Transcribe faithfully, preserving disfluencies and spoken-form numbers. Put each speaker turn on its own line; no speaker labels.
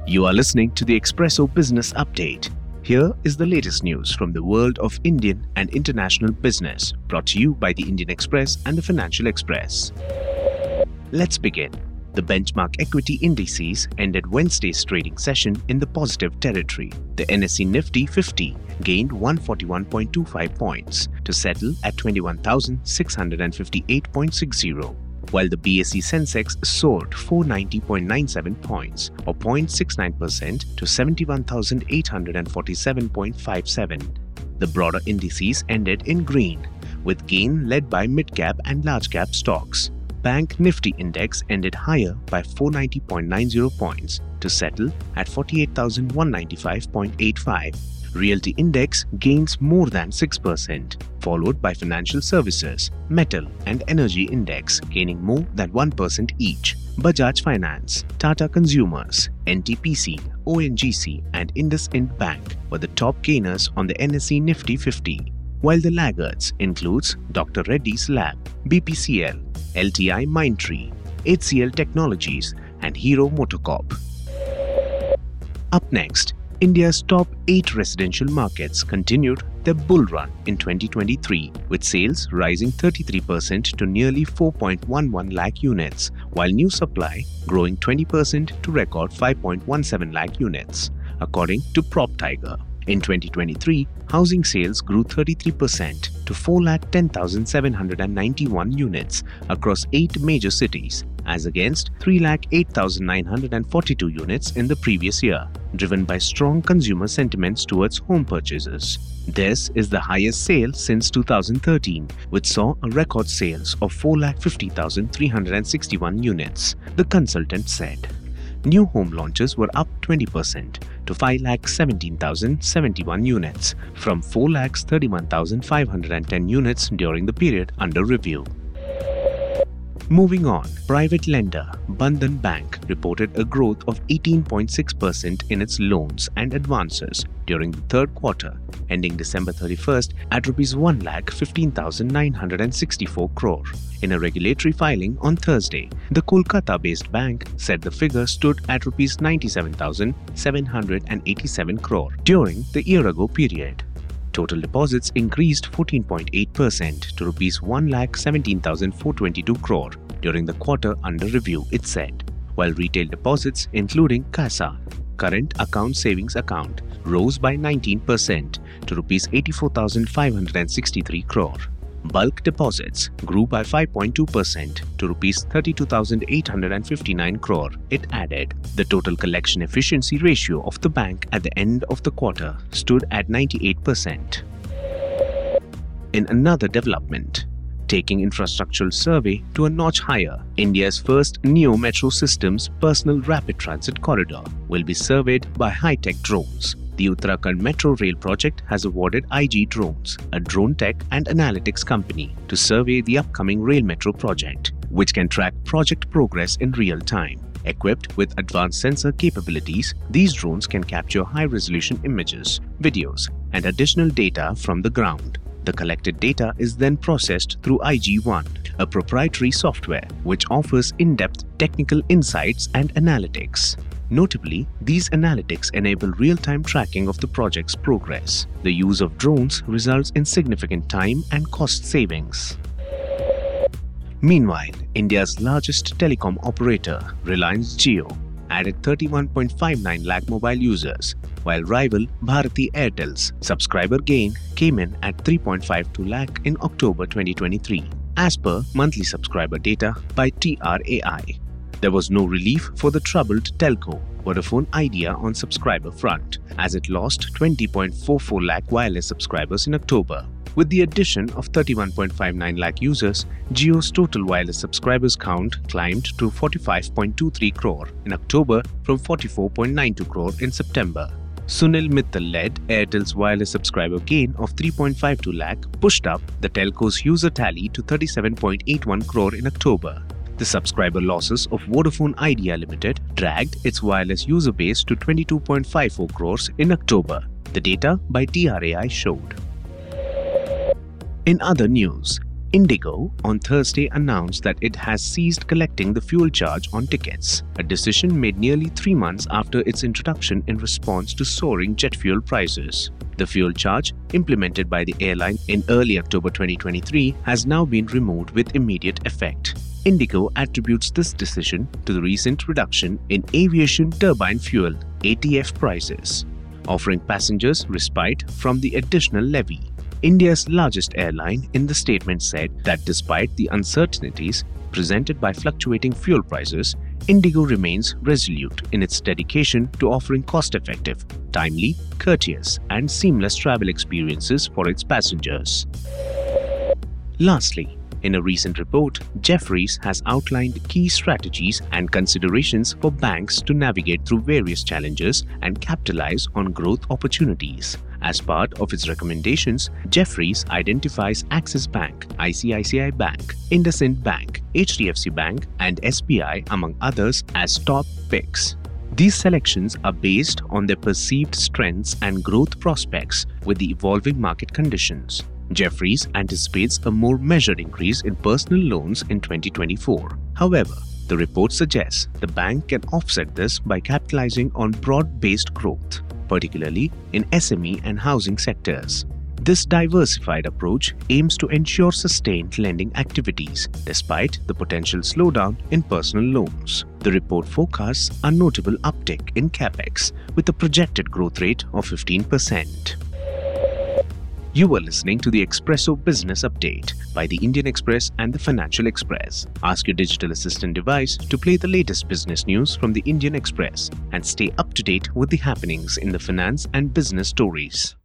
You are listening to the Expresso Business Update. Here is the latest news from the world of Indian and international business, brought to you by the Indian Express and the Financial Express. Let's begin. The benchmark equity indices ended Wednesday's trading session in the positive territory. The N S E Nifty fifty gained one hundred forty-one point two five points to settle at twenty-one thousand six hundred fifty-eight point six zero, while the B S E Sensex soared four hundred ninety point nine seven points or zero point six nine percent to seventy-one thousand eight hundred forty-seven point five seven. The broader indices ended in green, with gain led by mid-cap and large-cap stocks. Bank Nifty Index ended higher by four hundred ninety point nine zero points to settle at forty-eight thousand one hundred ninety-five point eight five. Realty Index gains more than six percent, followed by Financial Services, Metal and Energy Index gaining more than one percent each. Bajaj Finance, Tata Consumers, N T P C, O N G C and IndusInd Bank were the top gainers on the N S E Nifty fifty, while the laggards includes Doctor Reddy's Lab, B P C L, L T I Mindtree, H C L Technologies and Hero MotoCorp. Up next, India's top eight residential markets continued their bull run in twenty twenty-three, with sales rising thirty-three percent to nearly four point one one lakh units, while new supply growing twenty percent to record five point one seven lakh units, according to PropTiger. In twenty twenty-three, housing sales grew thirty-three percent to four lakh ten thousand seven hundred ninety-one units across eight major cities, as against three lakh eight thousand nine hundred forty-two units in the previous year, driven by strong consumer sentiments towards home purchases. This is the highest sale since two thousand thirteen, which saw a record sales of four lakh fifty thousand three hundred sixty-one units, the consultant said. New home launches were up twenty percent to five lakh seventeen thousand seventy-one units from four lakh thirty-one thousand five hundred ten units during the period under review. Moving on, private lender Bandhan Bank reported a growth of eighteen point six percent in its loans and advances during the third quarter, ending December thirty-first at rupees one lakh fifteen thousand nine hundred sixty-four crore. In a regulatory filing on Thursday, the Kolkata-based bank said the figure stood at rupees ninety-seven thousand seven hundred eighty-seven crore during the year-ago period. Total deposits increased fourteen point eight percent to rupees one lakh seventeen thousand four hundred twenty-two crore during the quarter under review, it said, while retail deposits including CASA, current account savings account, rose by nineteen percent to rupees eighty-four thousand five hundred sixty-three crore. Bulk deposits grew by five point two percent to rupees thirty-two thousand eight hundred fifty-nine crore, it added. The total collection efficiency ratio of the bank at the end of the quarter stood at ninety-eight percent. In another development, taking infrastructural survey to a notch higher, India's first Neo Metro Systems personal rapid transit corridor will be surveyed by high-tech drones. The Uttarakhand Metro Rail project has awarded I G Drones, a drone tech and analytics company, to survey the upcoming rail metro project, which can track project progress in real time. Equipped with advanced sensor capabilities, these drones can capture high-resolution images, videos, and additional data from the ground. The collected data is then processed through I G One, a proprietary software which offers in-depth technical insights and analytics. Notably, these analytics enable real-time tracking of the project's progress. The use of drones results in significant time and cost savings. Meanwhile, India's largest telecom operator, Reliance Jio, added thirty-one point five nine lakh mobile users, while rival Bharti Airtel's subscriber gain came in at three point five two lakh in October twenty twenty-three, as per monthly subscriber data by T R A I. There was no relief for the troubled telco Vodafone Idea on subscriber front, as it lost twenty point four four lakh wireless subscribers in October. With the addition of thirty-one point five nine lakh users, Jio's total wireless subscribers count climbed to forty-five point two three crore in October from forty-four point nine two crore in September. Sunil Mittal-led Airtel's wireless subscriber gain of three point five two lakh pushed up the telco's user tally to thirty-seven point eight one crore in October. The subscriber losses of Vodafone Idea Limited dragged its wireless user base to twenty-two point five four crores in October, the data by T R A I showed. In other news, IndiGo on Thursday announced that it has ceased collecting the fuel charge on tickets, a decision made nearly three months after its introduction in response to soaring jet fuel prices. The fuel charge, implemented by the airline in early October twenty twenty-three, has now been removed with immediate effect. IndiGo attributes this decision to the recent reduction in aviation turbine fuel (A T F) prices, offering passengers respite from the additional levy. India's largest airline in the statement said that despite the uncertainties presented by fluctuating fuel prices, IndiGo remains resolute in its dedication to offering cost-effective, timely, courteous, and seamless travel experiences for its passengers. Lastly, in a recent report, Jefferies has outlined key strategies and considerations for banks to navigate through various challenges and capitalize on growth opportunities. As part of its recommendations, Jefferies identifies Axis Bank, I C I C I Bank, IndusInd Bank, H D F C Bank, and S B I, among others, as top picks. These selections are based on their perceived strengths and growth prospects with the evolving market conditions. Jefferies anticipates a more measured increase in personal loans in twenty twenty-four. However, the report suggests the bank can offset this by capitalizing on broad-based growth, particularly in S M E and housing sectors. This diversified approach aims to ensure sustained lending activities despite the potential slowdown in personal loans. The report forecasts a notable uptick in capex with a projected growth rate of fifteen percent. You were listening to the Expresso Business Update by the Indian Express and the Financial Express. Ask your digital assistant device to play the latest business news from the Indian Express and stay up to date with the happenings in the finance and business stories.